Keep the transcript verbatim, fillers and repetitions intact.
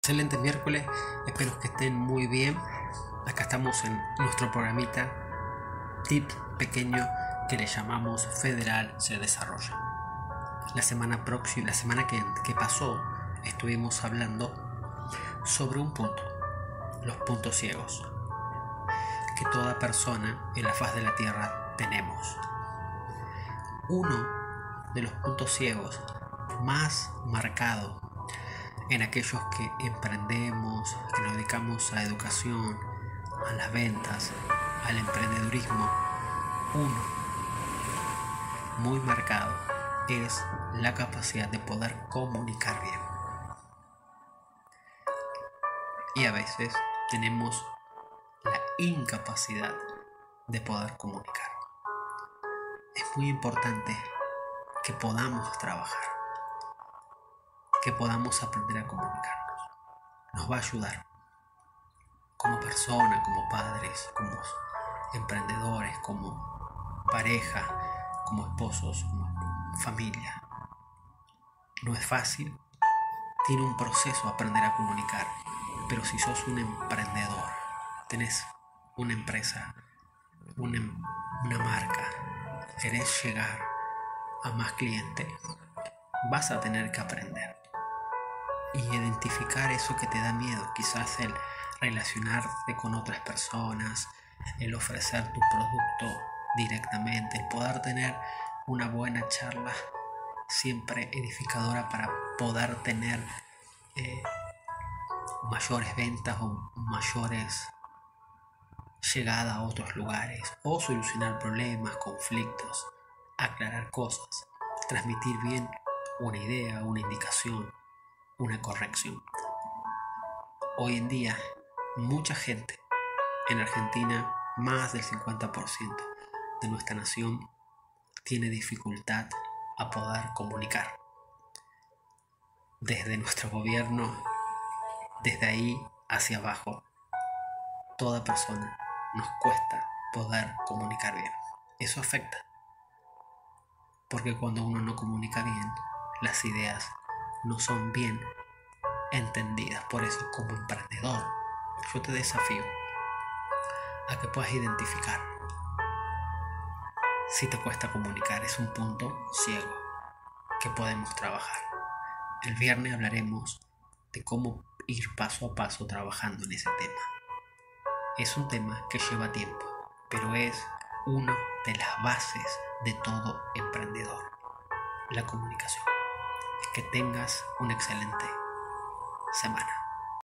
Excelente miércoles, espero que estén muy bien. Acá estamos en nuestro programita tip pequeño que le llamamos Federal se desarrolla. La semana próxima, la semana que, que pasó, estuvimos hablando sobre un punto, los puntos ciegos, que toda persona en la faz de la tierra tenemos. Uno de los puntos ciegos más marcados en aquellos que emprendemos, que nos dedicamos a la educación, a las ventas, al emprendedurismo, uno muy marcado es la capacidad de poder comunicar bien. Y a veces tenemos la incapacidad de poder comunicar. Es muy importante que podamos trabajar, que podamos aprender a comunicarnos. Nos va a ayudar como persona, como padres, como emprendedores, como pareja, como esposos, como familia. No es fácil, tiene un proceso aprender a comunicar, pero si sos un emprendedor, tenés una empresa, una, una marca, querés llegar a más clientes, vas a tener que aprender y identificar eso que te da miedo, quizás el relacionarte con otras personas, el ofrecer tu producto directamente, el poder tener una buena charla siempre edificadora para poder tener eh, mayores ventas o mayores llegadas a otros lugares, o solucionar problemas, conflictos, aclarar cosas, transmitir bien una idea, una indicación, una corrección. Hoy en día, mucha gente en Argentina, más del cincuenta por ciento de nuestra nación, tiene dificultad a poder comunicar. Desde nuestro gobierno, desde ahí hacia abajo, toda persona nos cuesta poder comunicar bien. Eso afecta, porque cuando uno no comunica bien, las ideas no son bien entendidas. Por eso, como emprendedor, yo te desafío a que puedas identificar si te cuesta comunicar. Es un punto ciego que podemos trabajar. El viernes hablaremos de cómo ir paso a paso trabajando en ese tema. Es un tema que lleva tiempo, pero es una de las bases de todo emprendedor, la comunicación. Que tengas una excelente semana.